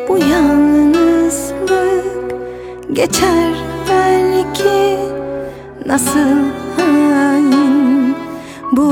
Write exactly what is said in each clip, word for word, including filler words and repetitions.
Bu yalnızlık geçer belki. Nasıl hain bu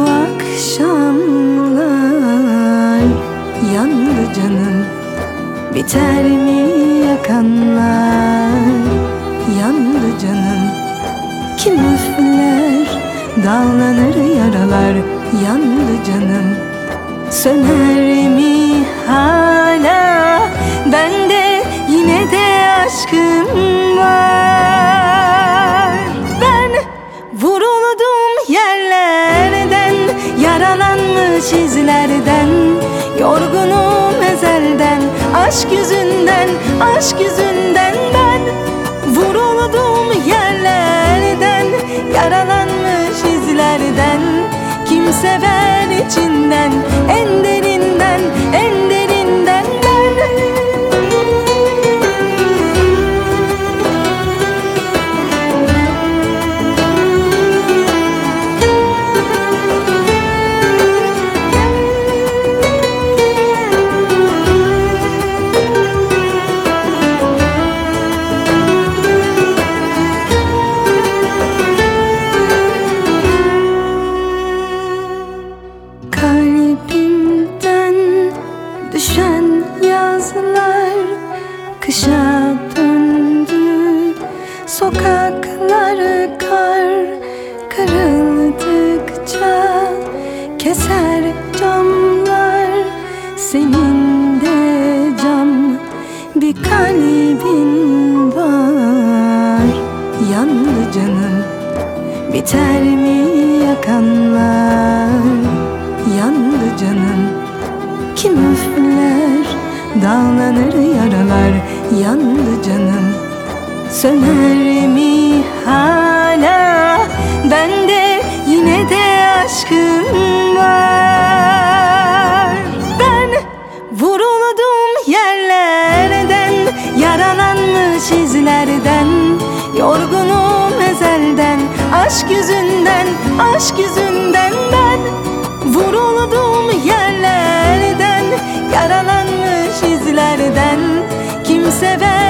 akşamlar. Yandı canım, biter mi yakanlar? Yandı canım, kim üfler, dağlanır yaralar. Yandı canım, söner mi hala? Bende yine de aşkım var. Ben vuruldum yerlerden, yaralanmış izlerden, yorgunum ezelden, aşk yüzünden, aşk yüzünden. Ben vuruldum yerlerden, yaralanmış izlerden, kim sever içinden, en derinden, en derinden. Ben kalbimden düşen yazılar kışa döndü. Sokaklar kar kırıldıkça keser camlar. Senin de cam bir kalbin var. Yandı canım, biter mi yakanlar? Yandı canım, kim üfler, dağlanır yaralar. Yandı canım, söner mi hala? Bende yine de aşkım var. Ben vuruldum yerlerden, yaralanmış izlerden, yorgunum ezelden, aşk yüzünden, aşk yüzünden. Ben vuruldum yerlerden, yaralanmış izlerden, kim sever